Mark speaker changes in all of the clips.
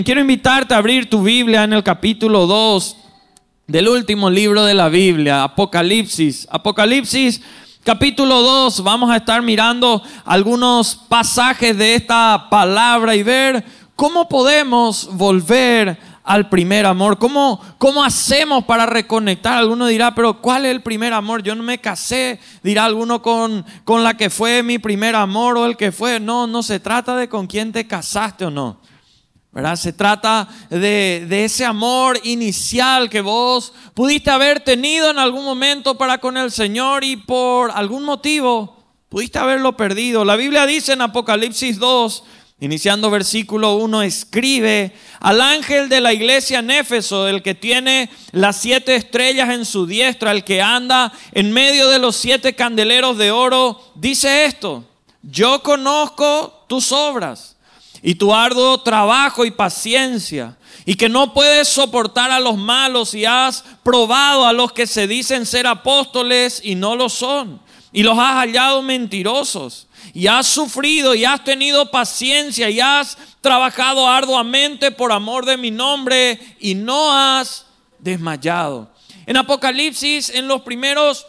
Speaker 1: Quiero invitarte a abrir tu Biblia en el capítulo 2 del último libro de la Biblia, Apocalipsis. Apocalipsis, capítulo 2, vamos a estar mirando algunos pasajes de esta palabra y ver cómo podemos volver al primer amor. ¿Cómo hacemos para reconectar? Alguno dirá, pero ¿cuál es el primer amor? Yo no me casé, dirá alguno, con la que fue mi primer amor o el que fue. No se trata de con quién te casaste o no, ¿verdad? Se trata de ese amor inicial que vos pudiste haber tenido en algún momento para con el Señor y por algún motivo pudiste haberlo perdido. La Biblia dice en Apocalipsis 2, iniciando versículo 1, escribe al ángel de la iglesia en Éfeso, el que tiene las 7 estrellas en su diestra, el que anda en medio de los 7 candeleros de oro, dice esto: yo conozco tus obras y tu arduo trabajo y paciencia, y que no puedes soportar a los malos, y has probado a los que se dicen ser apóstoles y no lo son, y los has hallado mentirosos, y has sufrido y has tenido paciencia y has trabajado arduamente por amor de mi nombre y no has desmayado. En Apocalipsis, en los primeros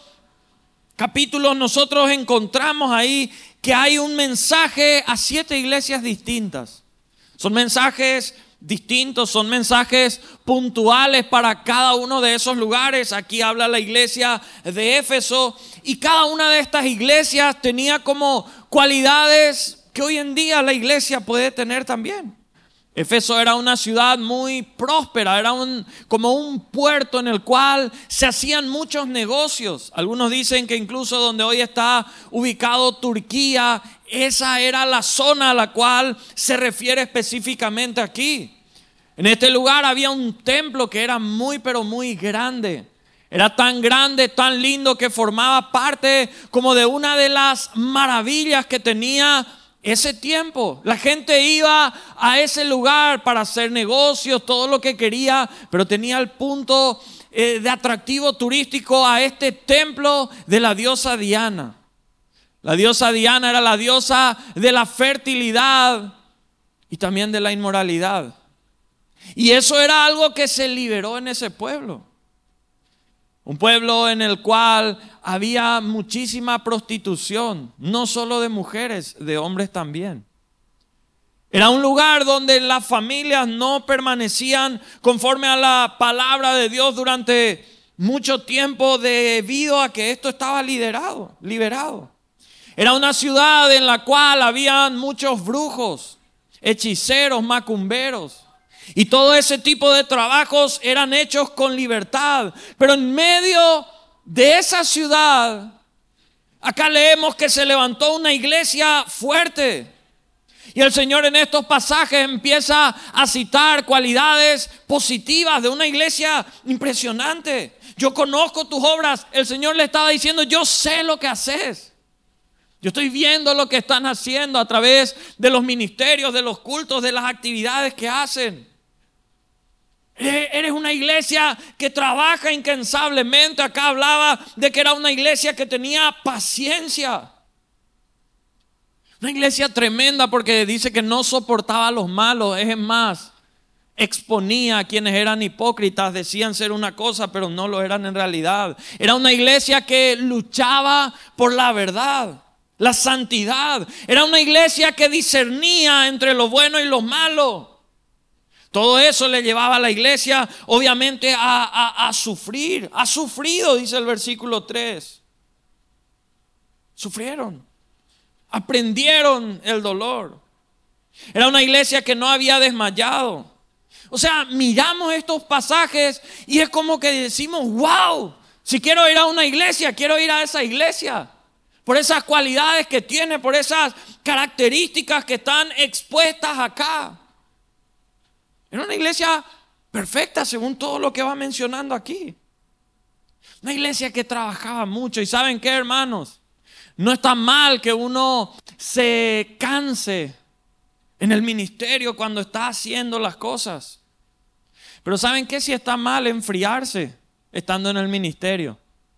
Speaker 1: capítulos, nosotros encontramos ahí que hay un mensaje a 7 iglesias distintas. Son mensajes distintos, son mensajes puntuales para cada uno de esos lugares. Aquí habla la iglesia de Éfeso, y cada una de estas iglesias tenía como cualidades que hoy en día la iglesia puede tener también. Éfeso era una ciudad muy próspera, era como un puerto en el cual se hacían muchos negocios. Algunos dicen que incluso donde hoy está ubicado Turquía, esa era la zona a la cual se refiere específicamente aquí. En este lugar había un templo que era muy pero muy grande. Era tan grande, tan lindo, que formaba parte como de una de las maravillas que tenía ese tiempo. La gente iba a ese lugar para hacer negocios, todo lo que quería, pero tenía el punto de atractivo turístico a este templo de la diosa Diana. La diosa Diana era la diosa de la fertilidad y también de la inmoralidad. Y eso era algo que se liberó en ese pueblo. Un pueblo en el cual había muchísima prostitución, no solo de mujeres, de hombres también. Era un lugar donde las familias no permanecían conforme a la palabra de Dios durante mucho tiempo, debido a que esto estaba liberado. Era una ciudad en la cual habían muchos brujos, hechiceros, macumberos. Y todo ese tipo de trabajos eran hechos con libertad. Pero en medio de esa ciudad, acá leemos que se levantó una iglesia fuerte. Y el Señor en estos pasajes empieza a citar cualidades positivas de una iglesia impresionante. Yo conozco tus obras. El Señor le estaba diciendo, yo sé lo que haces. Yo estoy viendo lo que están haciendo a través de los ministerios, de los cultos, de las actividades que hacen. Eres una iglesia que trabaja incansablemente. Acá hablaba de que era una iglesia que tenía paciencia. Una iglesia tremenda, porque dice que no soportaba a los malos. Es más, exponía a quienes eran hipócritas, decían ser una cosa pero no lo eran en realidad. Era una iglesia que luchaba por la verdad, la santidad. Era una iglesia que discernía entre lo bueno y lo malo. Todo eso le llevaba a la iglesia, obviamente, a sufrir. Ha sufrido, dice el versículo 3. Sufrieron. Aprendieron el dolor. Era una iglesia que no había desmayado. O sea, miramos estos pasajes y es como que decimos, wow, si quiero ir a una iglesia, quiero ir a esa iglesia. Por esas cualidades que tiene, por esas características que están expuestas acá. Era una iglesia perfecta según todo lo que va mencionando aquí. Una iglesia que trabajaba mucho. ¿Y saben qué, hermanos? No está mal que uno se canse en el ministerio cuando está haciendo las cosas. Pero ¿saben qué? Si está mal enfriarse estando en el ministerio.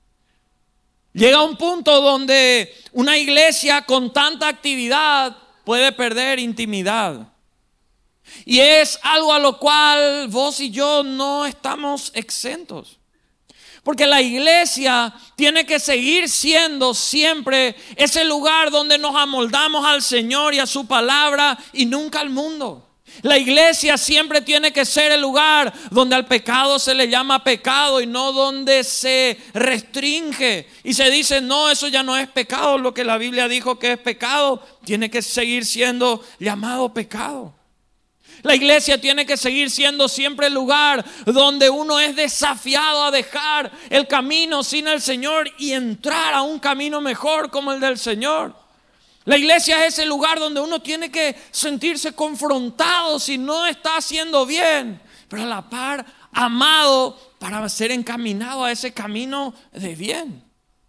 Speaker 1: Llega un punto donde una iglesia con tanta actividad puede perder intimidad. Y es algo a lo cual vos y yo no estamos exentos. Porque la iglesia tiene que seguir siendo siempre ese lugar donde nos amoldamos al Señor y a su palabra y nunca al mundo. La iglesia siempre tiene que ser el lugar donde al pecado se le llama pecado y no donde se restringe y se dice no, eso ya no es pecado. Lo que la Biblia dijo que es pecado tiene que seguir siendo llamado pecado. La iglesia tiene que seguir siendo siempre el lugar donde uno es desafiado a dejar el camino sin el Señor y entrar a un camino mejor como el del Señor. La iglesia es ese lugar donde uno tiene que sentirse confrontado si no está haciendo bien, pero a la par amado para ser encaminado a ese camino de bien.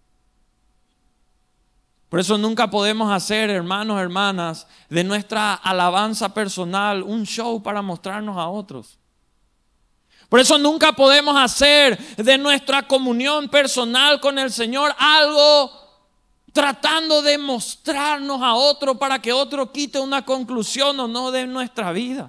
Speaker 1: Por eso nunca podemos hacer, hermanos, hermanas, de nuestra alabanza personal un show para mostrarnos a otros. Por eso nunca podemos hacer de nuestra comunión personal con el Señor algo tratando de mostrarnos a otro para que otro quite una conclusión o no de nuestra vida.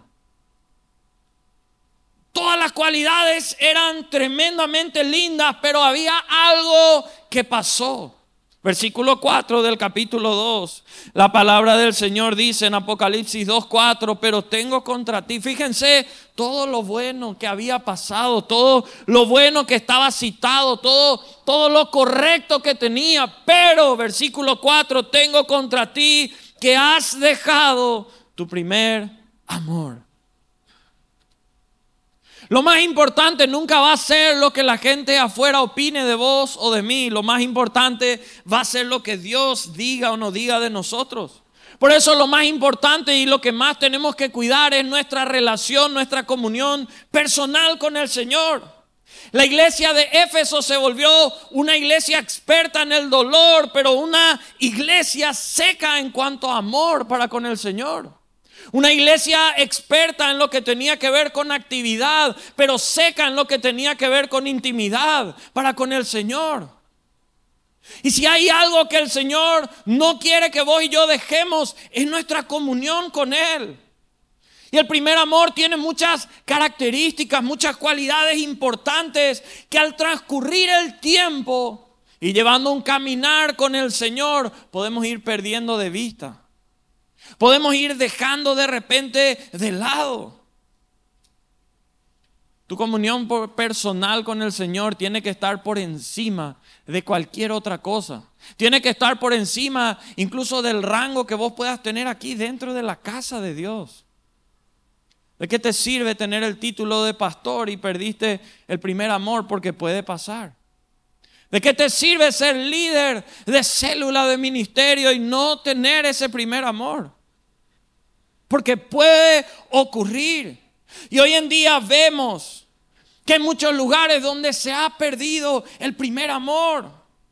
Speaker 1: Todas las cualidades eran tremendamente lindas, pero había algo que pasó. Versículo 4 del capítulo 2. La palabra del Señor dice en Apocalipsis 2:4, pero tengo contra ti. Fíjense todo lo bueno que había pasado, todo lo bueno que estaba citado, todo lo correcto que tenía. Pero, versículo 4, tengo contra ti que has dejado tu primer amor. Lo más importante nunca va a ser lo que la gente afuera opine de vos o de mí. Lo más importante va a ser lo que Dios diga o no diga de nosotros. Por eso lo más importante y lo que más tenemos que cuidar es nuestra relación, nuestra comunión personal con el Señor. La iglesia de Éfeso se volvió una iglesia experta en el dolor, pero una iglesia seca en cuanto a amor para con el Señor. Una iglesia experta en lo que tenía que ver con actividad, pero seca en lo que tenía que ver con intimidad para con el Señor. Y si hay algo que el Señor no quiere que vos y yo dejemos, es nuestra comunión con Él. Y el primer amor tiene muchas características, muchas cualidades importantes que al transcurrir el tiempo y llevando un caminar con el Señor podemos ir perdiendo de vista. Podemos ir dejando de repente de lado. Tu comunión personal con el Señor tiene que estar por encima de cualquier otra cosa. Tiene que estar por encima incluso del rango que vos puedas tener aquí dentro de la casa de Dios. ¿De qué te sirve tener el título de pastor y perdiste el primer amor? Porque puede pasar. ¿De qué te sirve ser líder de célula de ministerio y no tener ese primer amor? Porque puede ocurrir. Y hoy en día vemos que hay muchos lugares donde se ha perdido el primer amor.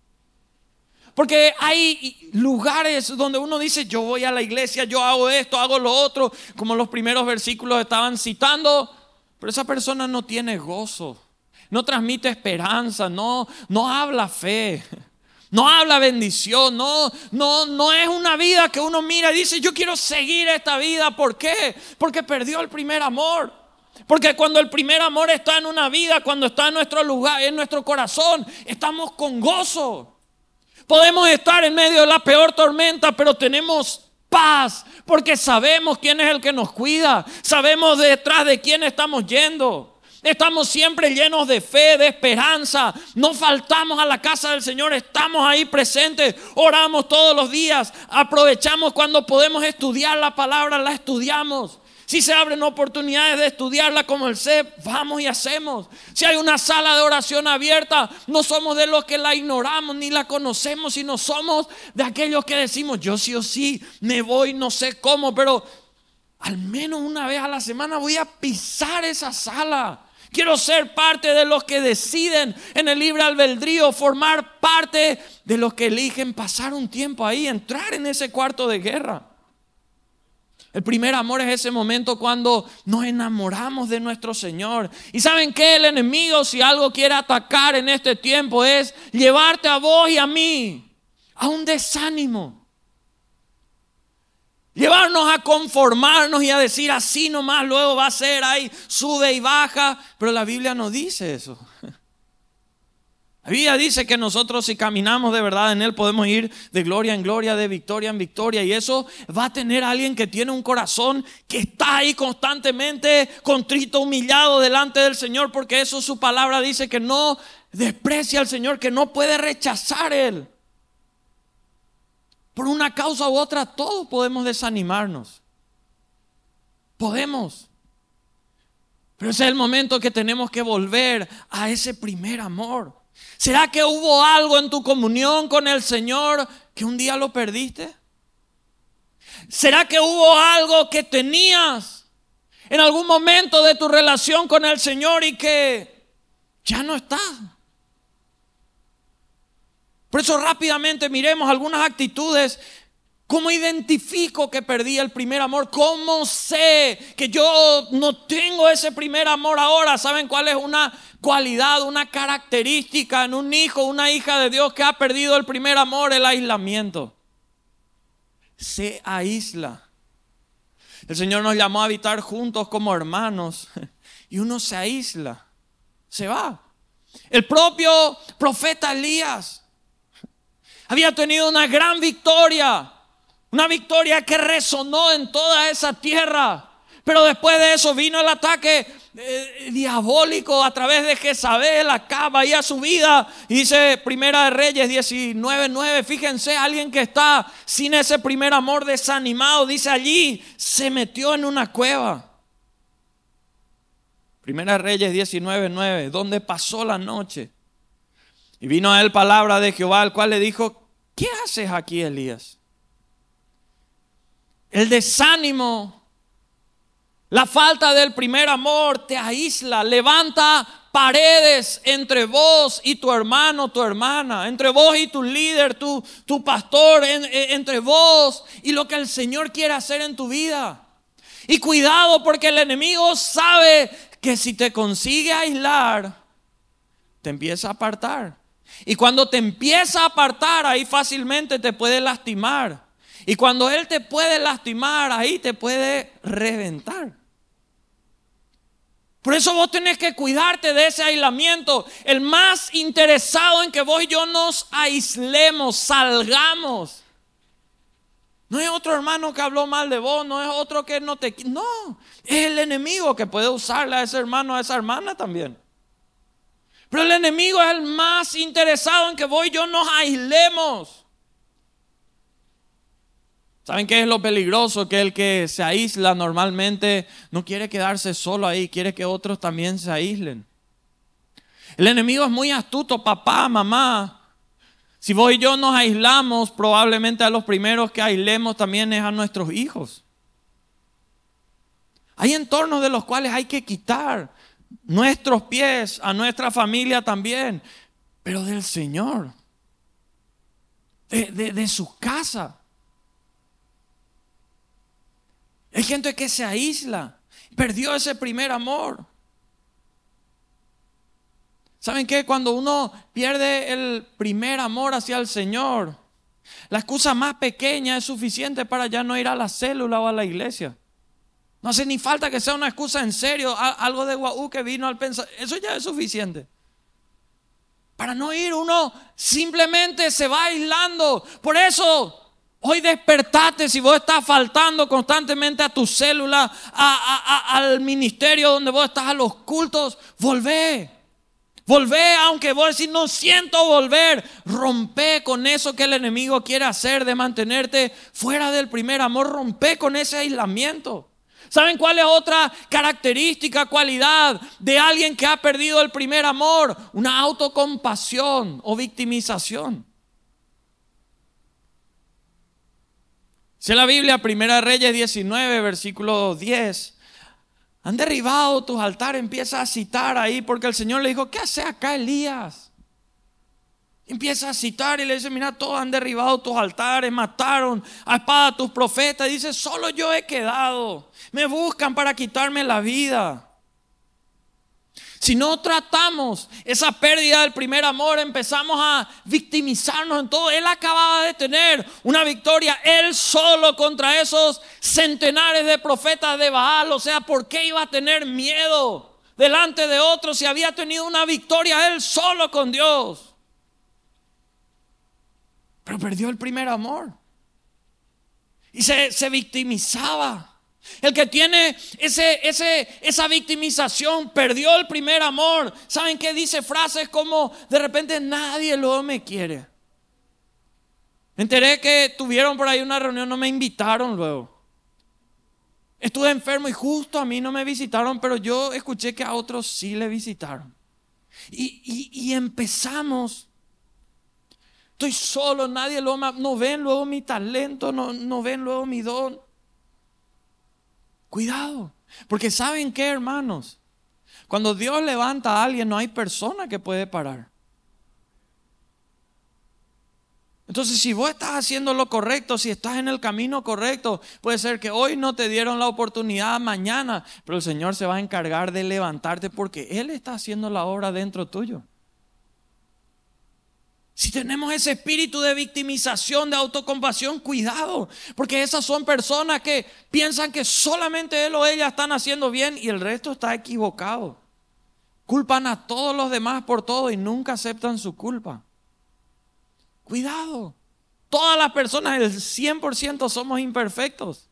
Speaker 1: Porque hay lugares donde uno dice, yo voy a la iglesia, yo hago esto, hago lo otro, como los primeros versículos estaban citando, pero esa persona no tiene gozo, no transmite esperanza, no habla fe, no habla bendición, no es una vida que uno mira y dice, yo quiero seguir esta vida. ¿Por qué? Porque perdió el primer amor. Porque cuando el primer amor está en una vida, cuando está en nuestro lugar, en nuestro corazón, estamos con gozo. Podemos estar en medio de la peor tormenta, pero tenemos paz, porque sabemos quién es el que nos cuida, sabemos detrás de quién estamos yendo. Estamos siempre llenos de fe, de esperanza. No faltamos a la casa del Señor, estamos ahí presentes, oramos todos los días, aprovechamos cuando podemos estudiar la palabra, la estudiamos. Si se abren oportunidades de estudiarla como el CEP, vamos y hacemos. Si hay una sala de oración abierta, no somos de los que la ignoramos ni la conocemos, sino somos de aquellos que decimos, yo sí o sí me voy, no sé cómo, pero al menos una vez a la semana voy a pisar esa sala. Quiero ser parte de los que deciden en el libre albedrío, formar parte de los que eligen pasar un tiempo ahí, entrar en ese cuarto de guerra. El primer amor es ese momento cuando nos enamoramos de nuestro Señor. Y ¿saben qué? El enemigo, si algo quiere atacar en este tiempo, es llevarte a vos y a mí a un desánimo. llevarnos a conformarnos y a decir así nomás luego va a ser, ahí sube y baja. Pero la Biblia no dice eso. La Biblia dice que nosotros, si caminamos de verdad en Él, podemos ir de gloria en gloria, de victoria en victoria. Y eso va a tener a alguien que tiene un corazón que está ahí constantemente contrito, humillado delante del Señor. Porque eso su palabra dice, que no desprecia al Señor, que no puede rechazar Él. Por una causa u otra todos podemos desanimarnos. Podemos. Pero ese es el momento que tenemos que volver a ese primer amor. ¿Será que hubo algo en tu comunión con el Señor que un día lo perdiste? ¿Será que hubo algo que tenías en algún momento de tu relación con el Señor y que ya no está? Por eso rápidamente miremos algunas actitudes. ¿Cómo identifico que perdí el primer amor? ¿Cómo sé que yo no tengo ese primer amor ahora? ¿Saben cuál es una cualidad, una característica en un hijo, una hija de Dios que ha perdido el primer amor? El aislamiento. Se aísla. El Señor nos llamó a habitar juntos como hermanos y uno se aísla, se va. El propio profeta Elías había tenido una gran victoria. Una victoria que resonó en toda esa tierra. Pero después de eso vino el ataque diabólico a través de Jezabel. Acaba ahí a su vida. Y dice Primera de Reyes 19:9. Fíjense, alguien que está sin ese primer amor, desanimado. Dice, allí se metió en una cueva. Primera de Reyes 19:9. Donde pasó la noche. Y vino a él palabra de Jehová, el cual le dijo, ¿qué haces aquí, Elías? El desánimo, la falta del primer amor te aísla, levanta paredes entre vos y tu hermano, tu hermana, entre vos y tu líder, tu pastor, entre vos y lo que el Señor quiere hacer en tu vida. Y cuidado, porque el enemigo sabe que si te consigue aislar, te empieza a apartar. Y cuando te empieza a apartar, ahí fácilmente te puede lastimar. Y cuando Él te puede lastimar, ahí te puede reventar. Por eso vos tenés que cuidarte de ese aislamiento. El más interesado en que vos y yo nos aislemos, salgamos. No es otro hermano que habló mal de vos, no es otro que no te... No, es el enemigo que puede usarle a ese hermano, a esa hermana también. Pero el enemigo es el más interesado en que vos y yo nos aislemos. ¿Saben qué es lo peligroso? Que el que se aísla normalmente no quiere quedarse solo ahí, quiere que otros también se aíslen. El enemigo es muy astuto, papá, mamá. Si vos y yo nos aislamos, probablemente a los primeros que aislemos también es a nuestros hijos. Hay entornos de los cuales hay que quitar nuestros pies, a nuestra familia también, pero del Señor, de su casa. Hay gente que se aísla, perdió ese primer amor. ¿Saben qué? Cuando uno pierde el primer amor hacia el Señor, la excusa más pequeña es suficiente para ya no ir a la célula o a la iglesia. No hace ni falta que sea una excusa en serio, algo de guau que vino al pensar. Eso ya es suficiente. Para no ir, uno simplemente se va aislando. Por eso, hoy despertate. Si vos estás faltando constantemente a tu célula, al ministerio donde vos estás, a los cultos, volvé. Volvé, aunque vos decís no siento volver. Rompe con eso que el enemigo quiere hacer de mantenerte fuera del primer amor. Rompe con ese aislamiento. ¿Saben cuál es otra característica, cualidad de alguien que ha perdido el primer amor? Una autocompasión o victimización. Si la Biblia, Primera de Reyes 19, versículo 10, han derribado tus altares, empieza a citar ahí, porque el Señor le dijo, ¿qué hace acá Elías? Empieza a citar y le dice, mira, todos han derribado tus altares, mataron a espada a tus profetas. Y dice, solo yo he quedado, me buscan para quitarme la vida. Si no tratamos esa pérdida del primer amor, empezamos a victimizarnos en todo. Él acababa de tener una victoria él solo contra esos centenares de profetas de Baal. O sea, ¿por qué iba a tener miedo delante de otros si había tenido una victoria él solo con Dios? Pero perdió el primer amor y se victimizaba. El que tiene esa victimización perdió el primer amor. ¿Saben qué? Dice frases como: de repente nadie luego me quiere. Me enteré que tuvieron por ahí una reunión, no me invitaron luego. Estuve enfermo y justo a mí no me visitaron, pero yo escuché que a otros sí le visitaron. Y empezamos. Estoy solo, nadie luego no ven luego mi talento, no ven luego mi don. Cuidado, porque ¿saben qué, hermanos? Cuando Dios levanta a alguien, no hay persona que puede parar. Entonces, si vos estás haciendo lo correcto, si estás en el camino correcto, puede ser que hoy no te dieron la oportunidad, mañana, pero el Señor se va a encargar de levantarte porque Él está haciendo la obra dentro tuyo. Si tenemos ese espíritu de victimización, de autocompasión, cuidado, porque esas son personas que piensan que solamente él o ella están haciendo bien y el resto está equivocado. Culpan a todos los demás por todo y nunca aceptan su culpa. Cuidado, todas las personas, el 100% somos imperfectos.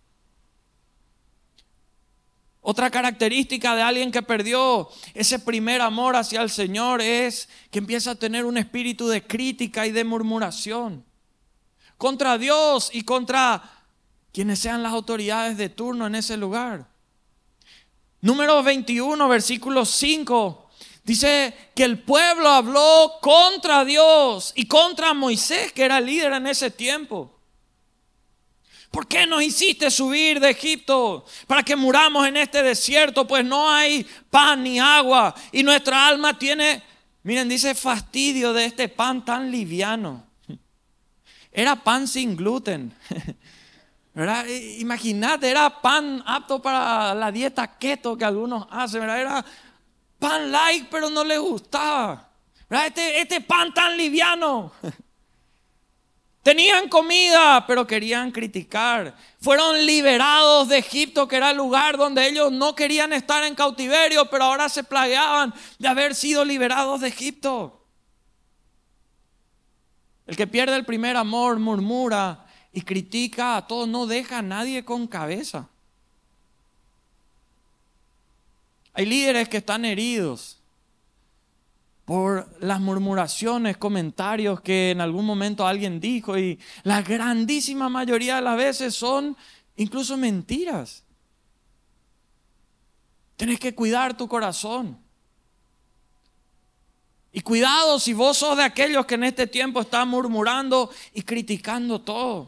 Speaker 1: Otra característica de alguien que perdió ese primer amor hacia el Señor es que empieza a tener un espíritu de crítica y de murmuración contra Dios y contra quienes sean las autoridades de turno en ese lugar. Número 21, versículo 5, dice que el pueblo habló contra Dios y contra Moisés, que era líder en ese tiempo. ¿Por qué nos hiciste subir de Egipto para que muramos en este desierto? Pues no hay pan ni agua y nuestra alma tiene, miren, dice fastidio de este pan tan liviano. Era pan sin gluten, ¿verdad? Imagínate, era pan apto para la dieta keto que algunos hacen, ¿verdad? Era pan light, pero no les gustaba, ¿verdad? Este pan tan liviano. Tenían comida, pero querían criticar. Fueron liberados de Egipto, que era el lugar donde ellos no querían estar en cautiverio, pero ahora se plagueaban de haber sido liberados de Egipto. El que pierde el primer amor murmura y critica a todos, no deja a nadie con cabeza. Hay líderes que están heridos por las murmuraciones, comentarios que en algún momento alguien dijo, y la grandísima mayoría de las veces son incluso mentiras. Tienes que cuidar tu corazón. Y cuidado si vos sos de aquellos que en este tiempo están murmurando y criticando todo.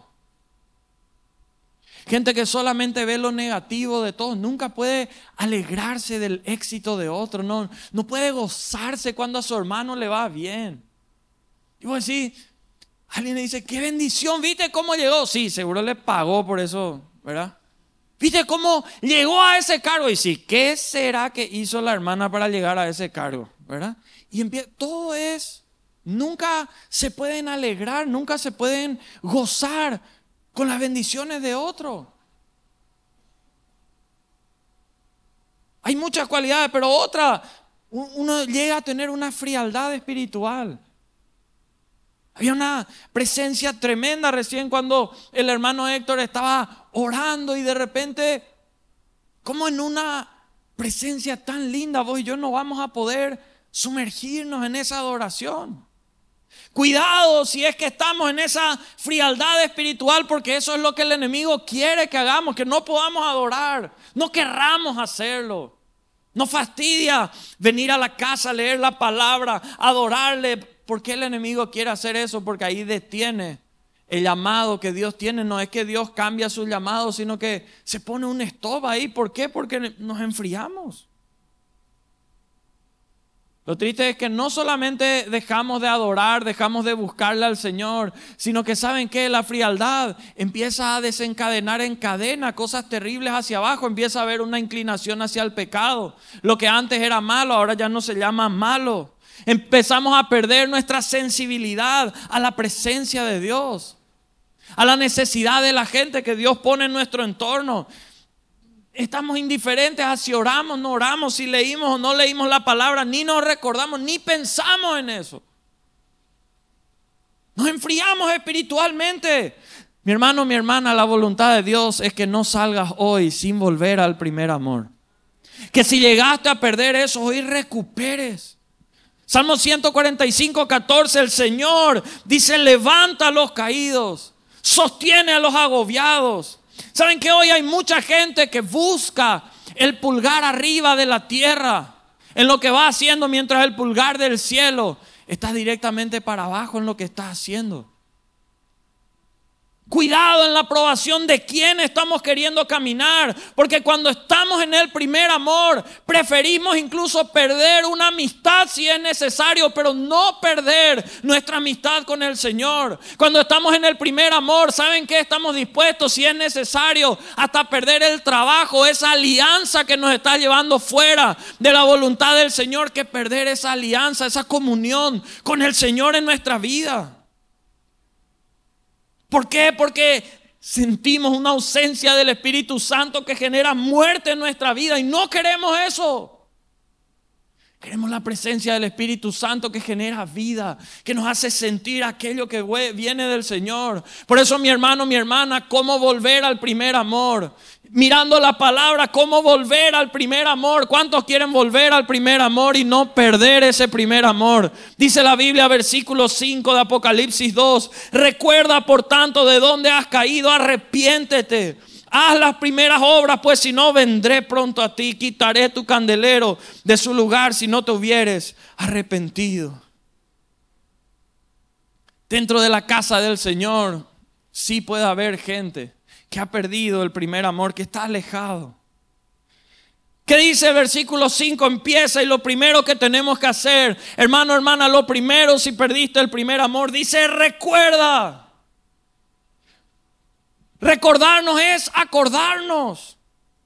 Speaker 1: Gente que solamente ve lo negativo de todos, nunca puede alegrarse del éxito de otro, no puede gozarse cuando a su hermano le va bien. Y vos decís, alguien le dice, qué bendición, ¿viste cómo llegó? Sí, seguro le pagó por eso, ¿verdad? ¿Viste cómo llegó a ese cargo? Y sí, ¿qué será que hizo la hermana para llegar a ese cargo? ¿Verdad? Y todo nunca se pueden alegrar, nunca se pueden gozar con las bendiciones de otro. Hay muchas cualidades, pero otra, uno llega a tener una frialdad espiritual. Había una presencia tremenda recién cuando el hermano Héctor estaba orando y de repente, como en una presencia tan linda, vos y yo no vamos a poder sumergirnos en esa adoración. Cuidado si es que estamos en esa frialdad espiritual, porque eso es lo que el enemigo quiere que hagamos, que no podamos adorar, no querramos hacerlo. Nos fastidia venir a la casa, leer la palabra, adorarle. ¿Por qué el enemigo quiere hacer eso? Porque ahí detiene el llamado que Dios tiene. No es que Dios cambia su llamado, sino que se pone un stop ahí. ¿Por qué? Porque nos enfriamos. Lo triste es que no solamente dejamos de adorar, dejamos de buscarle al Señor, sino que ¿saben qué? La frialdad empieza a desencadenar en cadena cosas terribles hacia abajo, empieza a haber una inclinación hacia el pecado. Lo que antes era malo, ahora ya no se llama malo. Empezamos a perder nuestra sensibilidad a la presencia de Dios, a la necesidad de la gente que Dios pone en nuestro entorno. Estamos indiferentes a si oramos, no oramos, si leímos o no leímos la palabra, ni nos recordamos, ni pensamos en eso. Nos enfriamos espiritualmente. Mi hermano, mi hermana, la voluntad de Dios es que no salgas hoy sin volver al primer amor. Que si llegaste a perder eso, hoy recuperes. Salmo 145, 14, el Señor dice: levanta a los caídos, sostiene a los agobiados. ¿Saben que hoy hay mucha gente que busca el pulgar arriba de la tierra en lo que va haciendo, mientras el pulgar del cielo está directamente para abajo en lo que está haciendo? Cuidado en la aprobación de quién estamos queriendo caminar, porque cuando estamos en el primer amor, preferimos incluso perder una amistad si es necesario, pero no perder nuestra amistad con el Señor. Cuando estamos en el primer amor, ¿saben qué? Estamos dispuestos, si es necesario, hasta perder el trabajo, esa alianza que nos está llevando fuera de la voluntad del Señor, que perder esa alianza, esa comunión con el Señor en nuestra vida. ¿Por qué? Porque sentimos una ausencia del Espíritu Santo que genera muerte en nuestra vida y no queremos eso. Queremos la presencia del Espíritu Santo que genera vida, que nos hace sentir aquello que viene del Señor. Por eso, mi hermano, mi hermana, ¿cómo volver al primer amor? Mirando la palabra, ¿cómo volver al primer amor? ¿Cuántos quieren volver al primer amor y no perder ese primer amor? Dice la Biblia, versículo 5 de Apocalipsis 2: recuerda por tanto de dónde has caído, arrepiéntete. Haz las primeras obras, pues si no, vendré pronto a ti. Quitaré tu candelero de su lugar si no te hubieres arrepentido. Dentro de la casa del Señor sí puede haber gente que ha perdido el primer amor, que está alejado. ¿Qué dice el versículo 5? Empieza y lo primero que tenemos que hacer, hermano, hermana, lo primero si perdiste el primer amor, dice recuerda. Recordarnos es acordarnos.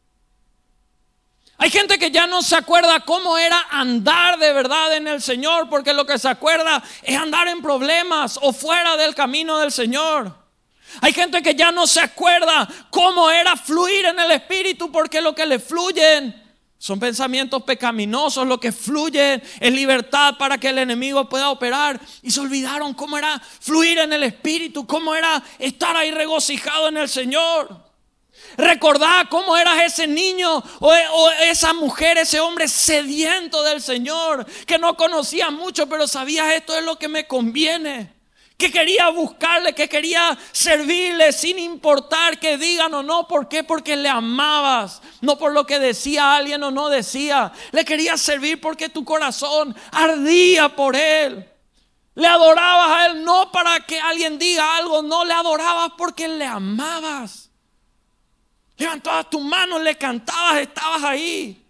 Speaker 1: Hay gente que ya no se acuerda cómo era andar de verdad en el Señor, porque lo que se acuerda es andar en problemas o fuera del camino del Señor. Hay gente que ya no se acuerda cómo era fluir en el Espíritu, porque lo que le fluyen son pensamientos pecaminosos, lo que fluye es libertad para que el enemigo pueda operar. Y se olvidaron cómo era fluir en el Espíritu, cómo era estar ahí regocijado en el Señor. Recordá cómo eras ese niño o esa mujer, ese hombre sediento del Señor, que no conocía mucho, pero sabías: esto es lo que me conviene. Que quería buscarle, que quería servirle sin importar que digan o no. ¿Por qué? Porque le amabas, no por lo que decía alguien o no decía. Le querías servir porque tu corazón ardía por él. Le adorabas a él no para que alguien diga algo, no, le adorabas porque le amabas. Levantabas tus manos, le cantabas, estabas ahí.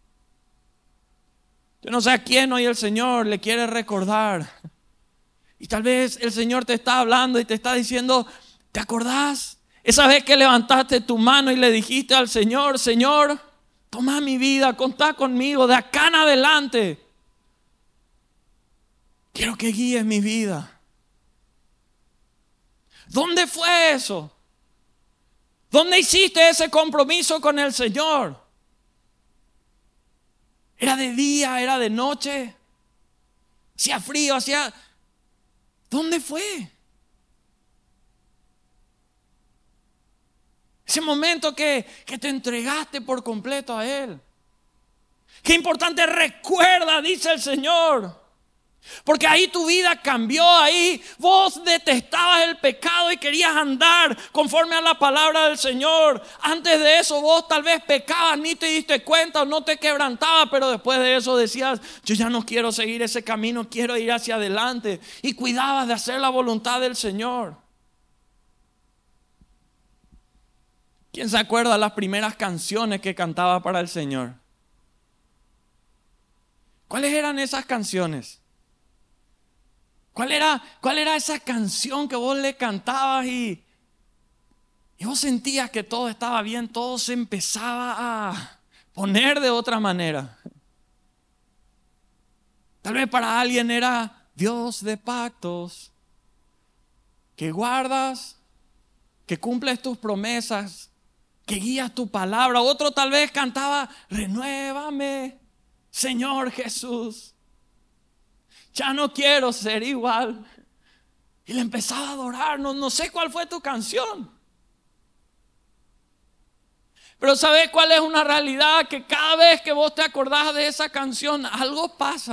Speaker 1: Yo no sé a quién hoy el Señor le quiere recordar. Y tal vez el Señor te está hablando y te está diciendo: ¿te acordás? Esa vez que levantaste tu mano y le dijiste al Señor: Señor, toma mi vida, contá conmigo de acá en adelante. Quiero que guíes mi vida. ¿Dónde fue eso? ¿Dónde hiciste ese compromiso con el Señor? ¿Era de día? ¿Era de noche? ¿Hacía frío? ¿Hacía...? ¿Dónde fue? Ese momento que te entregaste por completo a Él. Qué importante, recuerda, dice el Señor. Porque ahí tu vida cambió, ahí vos detestabas el pecado y querías andar conforme a la palabra del Señor. Antes de eso vos tal vez pecabas, ni te diste cuenta o no te quebrantabas, pero después de eso decías: yo ya no quiero seguir ese camino, quiero ir hacia adelante. Y cuidabas de hacer la voluntad del Señor. ¿Quién se acuerda de las primeras canciones que cantaba para el Señor? ¿Cuáles eran esas canciones? ¿Cuál era esa canción que vos le cantabas y vos sentías que todo estaba bien, todo se empezaba a poner de otra manera? Tal vez para alguien era Dios de pactos, que guardas, que cumples tus promesas, que guías tu palabra. Otro tal vez cantaba, renuévame, Señor Jesús. Ya no quiero ser igual. Y le empezaba a adorar. No sé cuál fue tu canción. Pero ¿sabes cuál es una realidad? Que cada vez que vos te acordás de esa canción, algo pasa.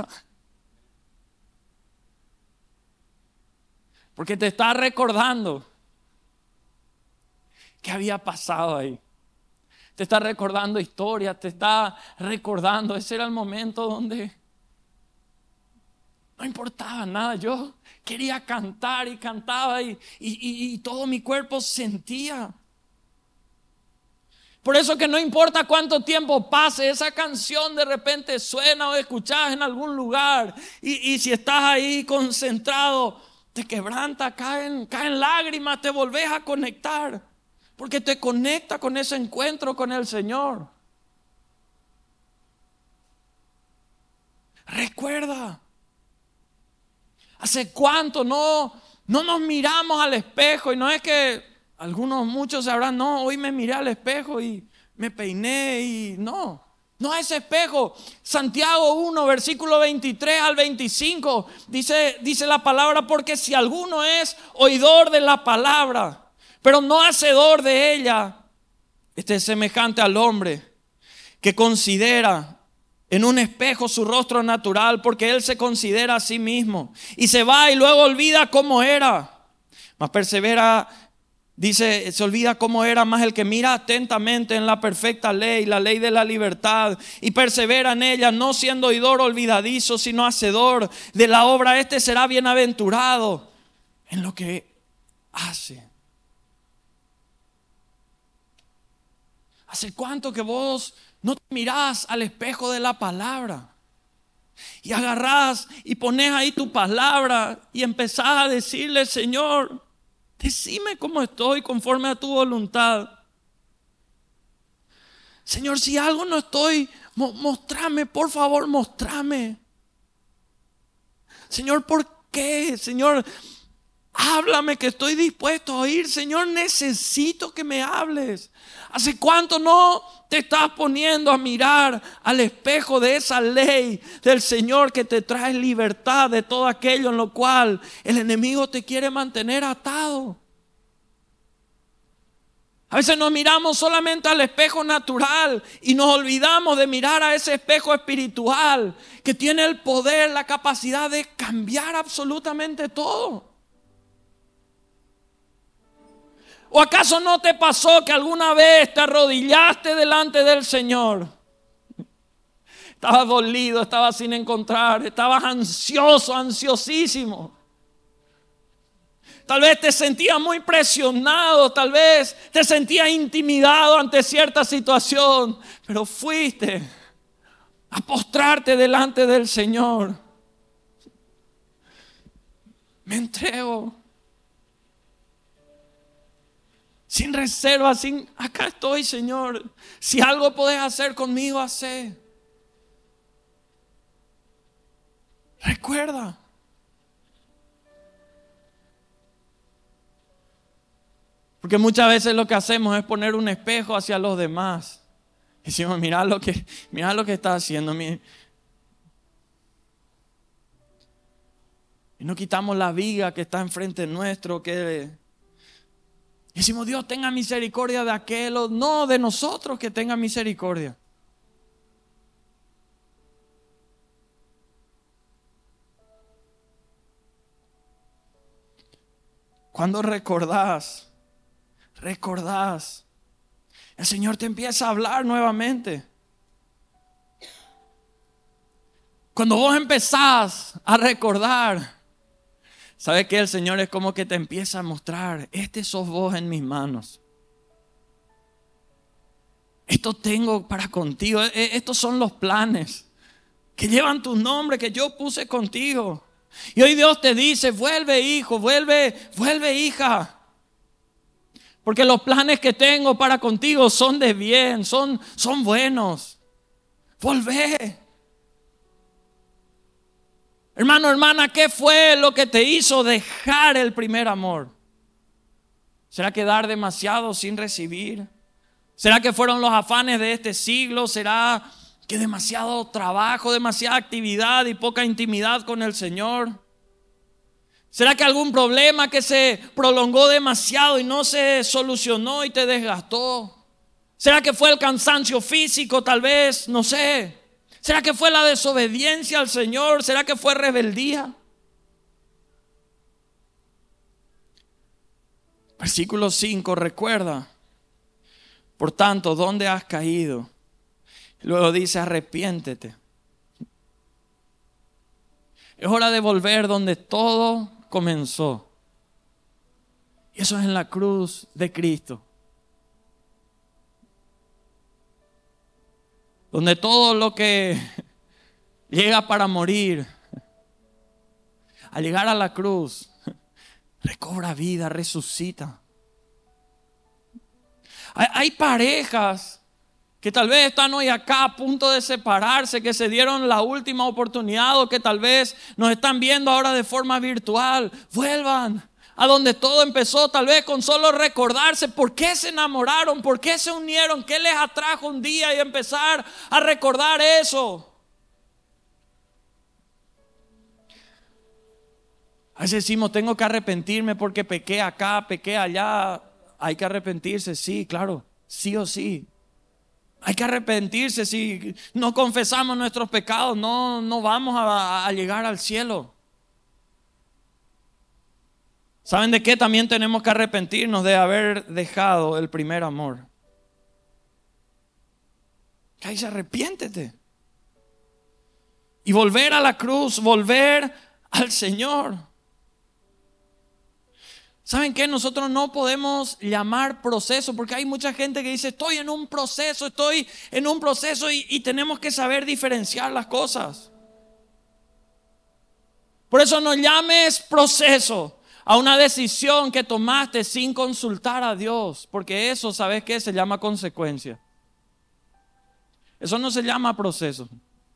Speaker 1: Porque te está recordando qué había pasado ahí. Te está recordando historias, te está recordando. Ese era el momento donde no importaba nada. Yo quería cantar y cantaba y todo mi cuerpo sentía. Por eso que no importa cuánto tiempo pase, esa canción de repente suena o escuchás en algún lugar. Y si estás ahí concentrado, te quebranta, caen lágrimas, te volvés a conectar. Porque te conecta con ese encuentro con el Señor. Recuerda. ¿Hace cuánto no nos miramos al espejo? Y no es que muchos sabrán, no, hoy me miré al espejo y me peiné y no a ese espejo. Santiago 1, versículo 23 al 25, dice la palabra, porque si alguno es oidor de la palabra, pero no hacedor de ella, este es semejante al hombre que considera en un espejo su rostro natural, porque él se considera a sí mismo y se va y luego olvida cómo era. Mas persevera, dice, se olvida cómo era, más el que mira atentamente en la perfecta ley, la ley de la libertad, y persevera en ella, no siendo oidor olvidadizo, sino hacedor de la obra, este será bienaventurado en lo que hace. ¿Hace cuánto que vos no te mirás al espejo de la palabra? Y agarrás y ponés ahí tu palabra y empezás a decirle, Señor, decime cómo estoy conforme a tu voluntad. Señor, si algo no estoy, mostrame, por favor, mostrame. Señor, ¿por qué? Señor, háblame, que estoy dispuesto a oír. Señor, necesito que me hables. ¿Hace cuánto no te estás poniendo a mirar al espejo de esa ley del Señor que te trae libertad de todo aquello en lo cual el enemigo te quiere mantener atado? A veces nos miramos solamente al espejo natural y nos olvidamos de mirar a ese espejo espiritual que tiene el poder, la capacidad de cambiar absolutamente todo. ¿O acaso no te pasó que alguna vez te arrodillaste delante del Señor? Estabas dolido, estabas sin encontrar, estabas ansioso, ansiosísimo. Tal vez te sentías muy presionado, tal vez te sentías intimidado ante cierta situación, pero fuiste a postrarte delante del Señor. Me entrego. Sin reserva, acá estoy, Señor. Si algo podés hacer conmigo, hacé. Recuerda. Porque muchas veces lo que hacemos es poner un espejo hacia los demás. Y decimos, mirá lo que está haciendo. Y no quitamos la viga que está enfrente nuestro, decimos, Dios tenga misericordia de aquel, o no, de nosotros que tenga misericordia. Cuando recordás, el Señor te empieza a hablar nuevamente. Cuando vos empezás a recordar, ¿sabes qué? El Señor es como que te empieza a mostrar, sos vos en mis manos. Esto tengo para contigo, estos son los planes. que llevan tu nombre, que yo puse contigo. Y hoy Dios te dice, vuelve hijo, vuelve hija. Porque los planes que tengo para contigo son de bien, son buenos. Volvé. Hermano, hermana, ¿qué fue lo que te hizo dejar el primer amor? ¿Será que dar demasiado sin recibir? ¿Será que fueron los afanes de este siglo? ¿Será que demasiado trabajo, demasiada actividad y poca intimidad con el Señor? ¿Será que algún problema que se prolongó demasiado y no se solucionó y te desgastó? ¿Será que fue el cansancio físico tal vez? No sé. ¿Será que fue la desobediencia al Señor? ¿Será que fue rebeldía? Versículo 5, recuerda. Por tanto, ¿dónde has caído? Luego dice, arrepiéntete. Es hora de volver donde todo comenzó. Y eso es en la cruz de Cristo. Donde todo lo que llega para morir, al llegar a la cruz, recobra vida, resucita. Hay parejas que tal vez están hoy acá a punto de separarse, que se dieron la última oportunidad o que tal vez nos están viendo ahora de forma virtual. Vuelvan a donde todo empezó, tal vez con solo recordarse por qué se enamoraron, por qué se unieron, qué les atrajo un día y empezar a recordar eso. A veces decimos, tengo que arrepentirme porque pequé acá, pequé allá. Hay que arrepentirse, sí, claro, sí o sí. Hay que arrepentirse. Si no confesamos nuestros pecados, no vamos a llegar al cielo. ¿Saben de qué también tenemos que arrepentirnos? De haber dejado el primer amor. Ahí dice, arrepiéntete. Y volver a la cruz, volver al Señor. ¿Saben qué? Nosotros no podemos llamar proceso, porque hay mucha gente que dice, estoy en un proceso y tenemos que saber diferenciar las cosas. Por eso no llames proceso a una decisión que tomaste sin consultar a Dios, porque eso, ¿sabes qué? Se llama consecuencia. Eso no se llama proceso.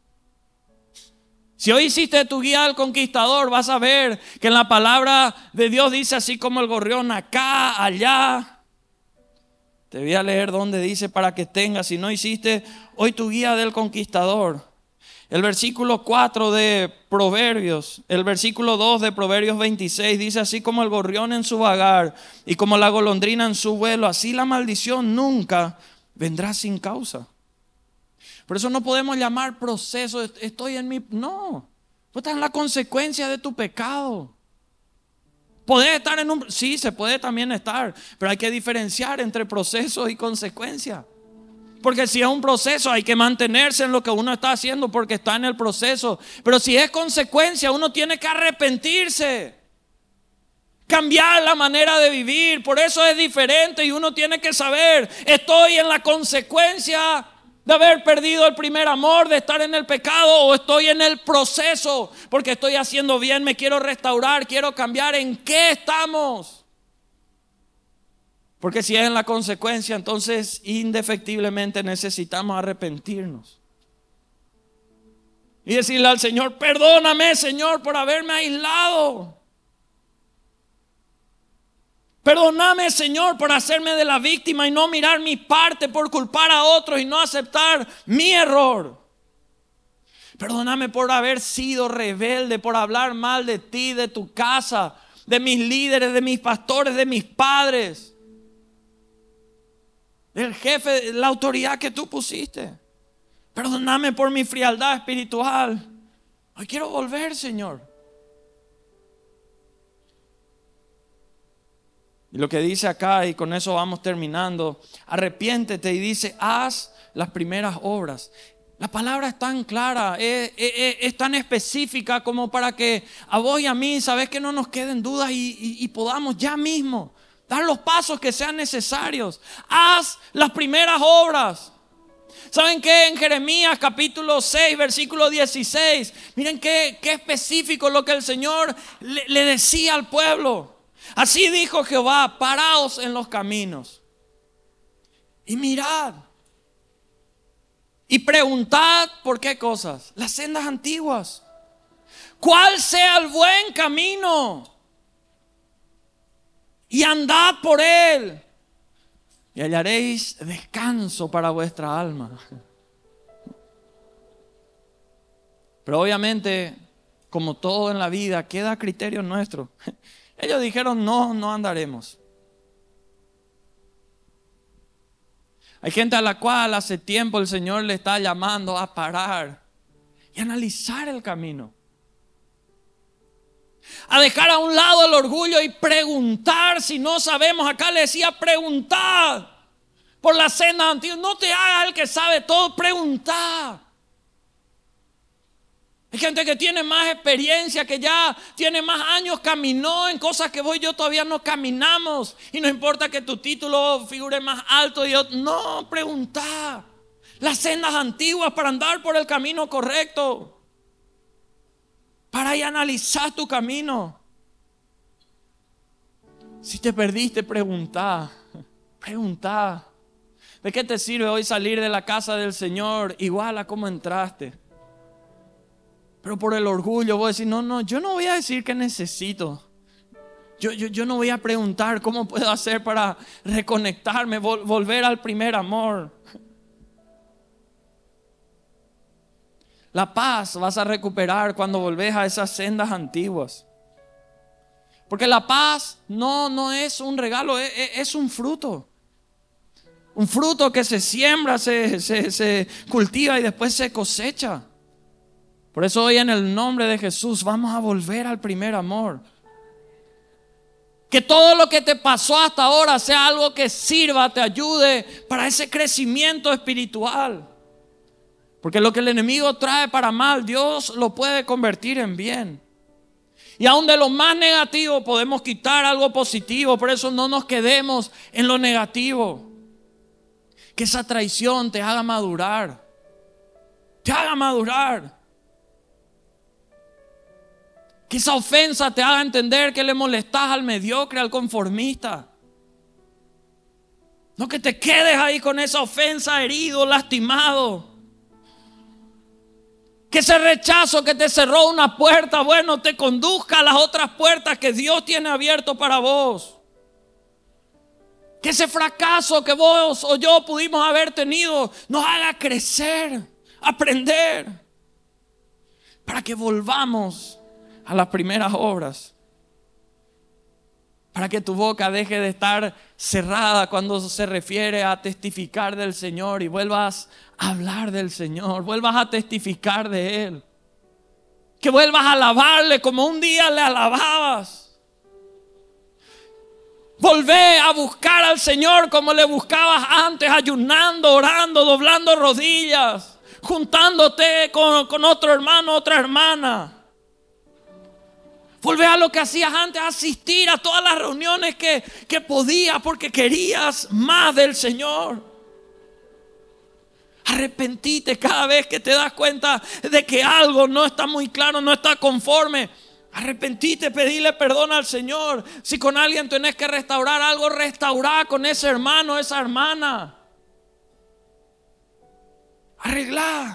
Speaker 1: Si hoy hiciste tu guía del conquistador, vas a ver que en la palabra de Dios dice así como el gorrión, acá, allá. Te voy a leer donde dice para que tengas. Si no hiciste hoy tu guía del conquistador. El versículo 4 de Proverbios, el versículo 2 de Proverbios 26 dice así como el gorrión en su vagar y como la golondrina en su vuelo, así la maldición nunca vendrá sin causa. Por eso no podemos llamar proceso, estoy en mi... No, tú estás en la consecuencia de tu pecado. ¿Podés estar en un... Sí, se puede también estar, pero hay que diferenciar entre proceso y consecuencia. Porque si es un proceso hay que mantenerse en lo que uno está haciendo porque está en el proceso. Pero si es consecuencia, uno tiene que arrepentirse. Cambiar la manera de vivir, por eso es diferente y uno tiene que saber, estoy en la consecuencia de haber perdido el primer amor, de estar en el pecado, o estoy en el proceso porque estoy haciendo bien, me quiero restaurar, quiero cambiar. ¿En qué estamos? Porque si es en la consecuencia, entonces indefectiblemente necesitamos arrepentirnos. Y decirle al Señor, perdóname, Señor, por haberme aislado. Perdóname, Señor, por hacerme de la víctima y no mirar mi parte, por culpar a otros y no aceptar mi error. Perdóname por haber sido rebelde, por hablar mal de ti, de tu casa, de mis líderes, de mis pastores, de mis padres, del jefe, la autoridad que tú pusiste. Perdóname por mi frialdad espiritual. Hoy quiero volver, Señor. Y lo que dice acá, y con eso vamos terminando, arrepiéntete y dice, haz las primeras obras. La palabra es tan clara, es tan específica como para que a vos y a mí, sabes, que no nos queden dudas y podamos ya mismo dar los pasos que sean necesarios. Haz las primeras obras. ¿Saben qué? En Jeremías capítulo 6, versículo 16, miren qué específico lo que el Señor le decía al pueblo. Así dijo Jehová: paraos en los caminos y mirad y preguntad por qué cosas, las sendas antiguas, cuál sea el buen camino, y andad por él, y hallaréis descanso para vuestra alma. Pero obviamente, como todo en la vida, queda a criterio nuestro. Ellos dijeron: no andaremos. Hay gente a la cual hace tiempo el Señor le está llamando a parar y analizar el camino, a dejar a un lado el orgullo y preguntar. Si no sabemos, acá le decía: preguntad por las sendas antiguas. No te hagas el que sabe todo, preguntad. Hay gente que tiene más experiencia, que ya tiene más años, caminó en cosas que vos y yo todavía no caminamos. Y no importa que tu título figure más alto y otro. No, preguntá las sendas antiguas para andar por el camino correcto. Para ir a analizar tu camino. Si te perdiste, preguntá. Preguntá. ¿De qué te sirve hoy salir de la casa del Señor igual a como entraste? Pero por el orgullo vos decís: no, yo no voy a decir que necesito. Yo no voy a preguntar cómo puedo hacer para reconectarme, volver al primer amor. La paz vas a recuperar cuando volvés a esas sendas antiguas. Porque la paz no es un regalo, es un fruto. Un fruto que se siembra, se cultiva y después se cosecha. Por eso hoy, en el nombre de Jesús, vamos a volver al primer amor. Que todo lo que te pasó hasta ahora sea algo que sirva, te ayude para ese crecimiento espiritual. Porque lo que el enemigo trae para mal, Dios lo puede convertir en bien. Y aún de lo más negativo podemos quitar algo positivo. Por eso no nos quedemos en lo negativo. Que esa traición te haga madurar. Te haga madurar. Que esa ofensa te haga entender que le molestas al mediocre, al conformista. No que te quedes ahí con esa ofensa, herido, lastimado. Que ese rechazo que te cerró una puerta, bueno, te conduzca a las otras puertas que Dios tiene abierto para vos. Que ese fracaso que vos o yo pudimos haber tenido nos haga crecer, aprender, para que volvamos a las primeras obras. Para que tu boca deje de estar cerrada cuando se refiere a testificar del Señor y vuelvas a hablar del Señor, vuelvas a testificar de Él. Que vuelvas a alabarle como un día le alababas. Volvé a buscar al Señor como le buscabas antes, ayunando, orando, doblando rodillas, juntándote con otro hermano, otra hermana. Volvé a lo que hacías antes, a asistir a todas las reuniones que podías porque querías más del Señor. Arrepentite cada vez que te das cuenta de que algo no está muy claro, no está conforme. Arrepentite, pedile perdón al Señor. Si con alguien tenés que restaurar algo, restaurar con ese hermano, esa hermana. Arreglar.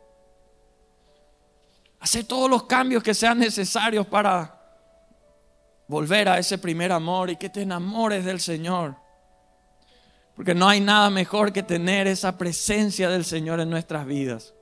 Speaker 1: Hacer todos los cambios que sean necesarios para volver a ese primer amor y que te enamores del Señor. Porque no hay nada mejor que tener esa presencia del Señor en nuestras vidas.